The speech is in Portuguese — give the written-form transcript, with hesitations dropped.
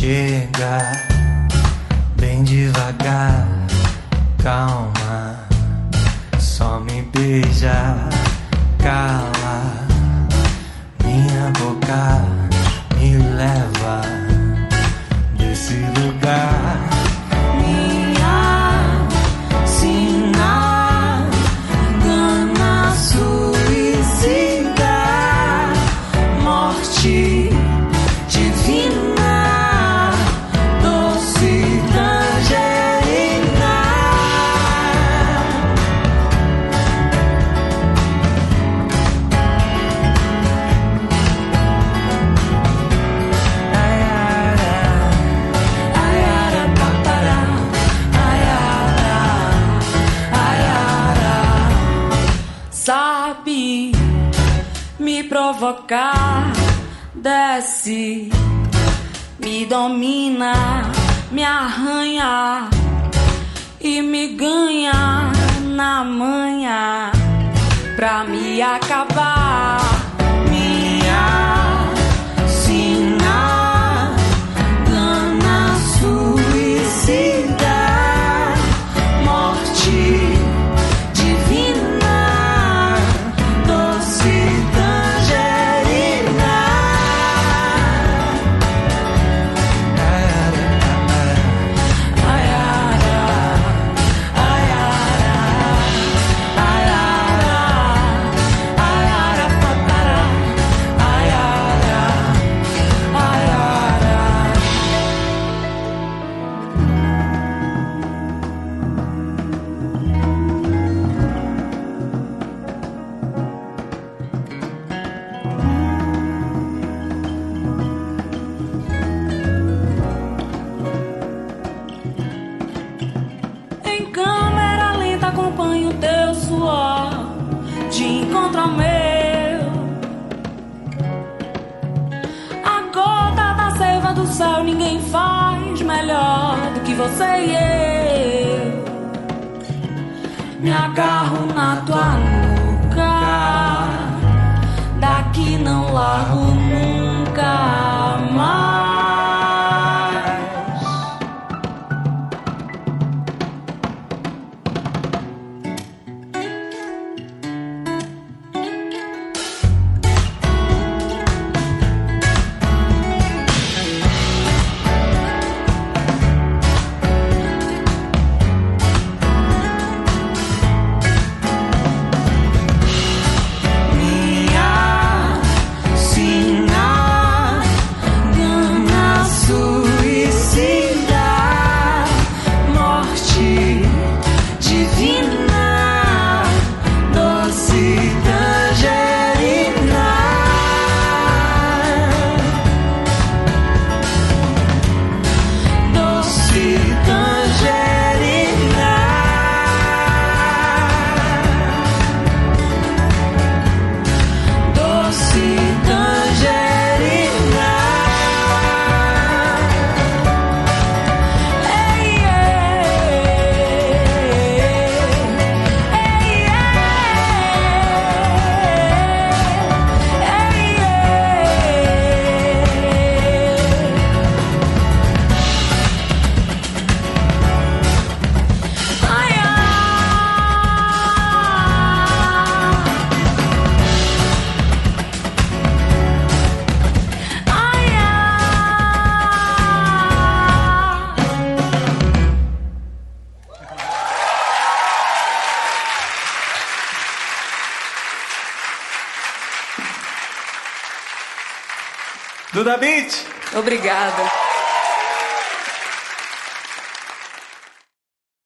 Chega bem devagar, calma, só me beija, cala minha boca, me leva desse lugar. Minha sina, gana suicida, morte divina, doce tangerina. Ayara, papará, ayara. Sabe me provocar, desce, me domina, me arranha e me ganha na manha pra me acabar. Minha sina, gana suicida, morte divina, doce tangerina. Em câmera lenta acompanho teu suor de encontro ao meu. A gota da seiva do céu ninguém faz melhor do que você e eu. Me agarro na tua nuca, daqui não largo nunca mais. Minha sina, gana suicida, morte divina, doce tangerina. Doce tangerina. Doce tangerina. Ei, ei, Duda Beat. Obrigada.